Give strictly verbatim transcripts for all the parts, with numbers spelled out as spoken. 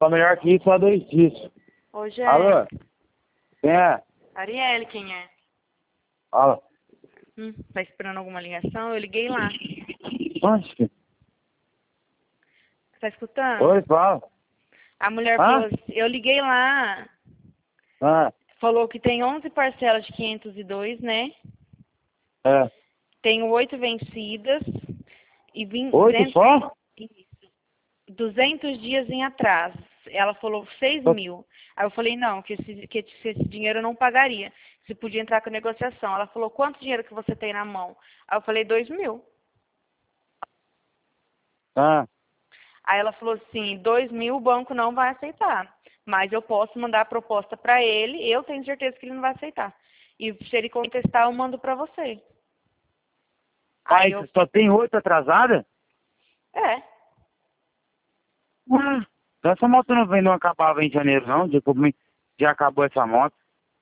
Tá melhor que isso, só dois dias. Hoje é. Alô? Quem é? Arielle, quem é? Fala. Hum, tá esperando alguma ligação? Eu liguei lá. Onde? Tá escutando? Oi, fala. A mulher Hã? falou assim, eu liguei lá. Ah, Falou que tem onze parcelas de quinhentos e dois, né? é. Tenho oito vencidas e vinte, Oito duzentos, só? duzentos dias em atraso. Ela falou seis mil. Aí eu falei, não, que esse, que esse dinheiro eu não pagaria. Você podia entrar com negociação. Ela falou, quanto dinheiro que você tem na mão? Aí eu falei, dois mil. Ah, Aí ela falou assim, dois mil o banco não vai aceitar. Mas eu posso mandar a proposta para ele, eu tenho certeza que ele não vai aceitar. E se ele contestar, eu mando para você. pai, Aí eu, só tem oito atrasadas? é. Ué, então essa moto não vem, não acabava em janeiro, não? De como já acabou essa moto.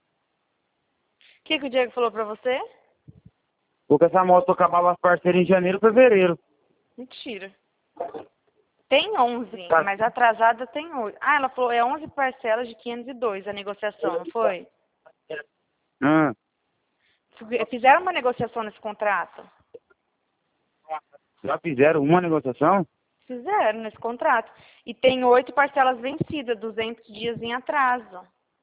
O que, que o Diego falou para você? Porque essa moto acabava as parceiras em janeiro, fevereiro. Mentira. Tem onze, Tá. mas atrasada tem oito. Ah, ela falou, é onze parcelas de quinhentos e dois a negociação, não foi? Ah, Fizeram uma negociação nesse contrato? já fizeram uma negociação? Fizeram nesse contrato. E tem oito parcelas vencidas, duzentos dias em atraso.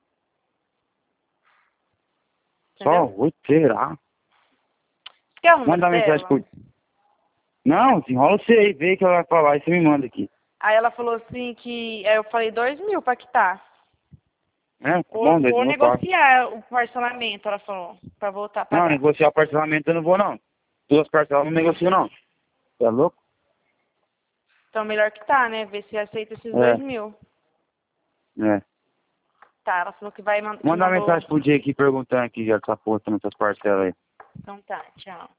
Só Entendeu? oito, será? Quer o número Manda mensagem dela? por... Não, enrola você aí, vê que ela vai falar e você me manda aqui. Aí ela falou assim que... Aí eu falei, dois mil pra quitar. É, tá Ou, bom, dois ou mil eu pago. negociar o parcelamento, ela falou, pra voltar a Não, pagar. negociar o parcelamento eu não vou, não. Duas parcelas eu não negocio, não. Você é louco? Então melhor quitar, né? Ver se aceita esses dois É, mil. é. Tá, ela falou que vai man- que Manda uma mandou... mensagem pro dia aqui perguntando aqui já que tá postando essas parcelas aí. Então tá, tchau.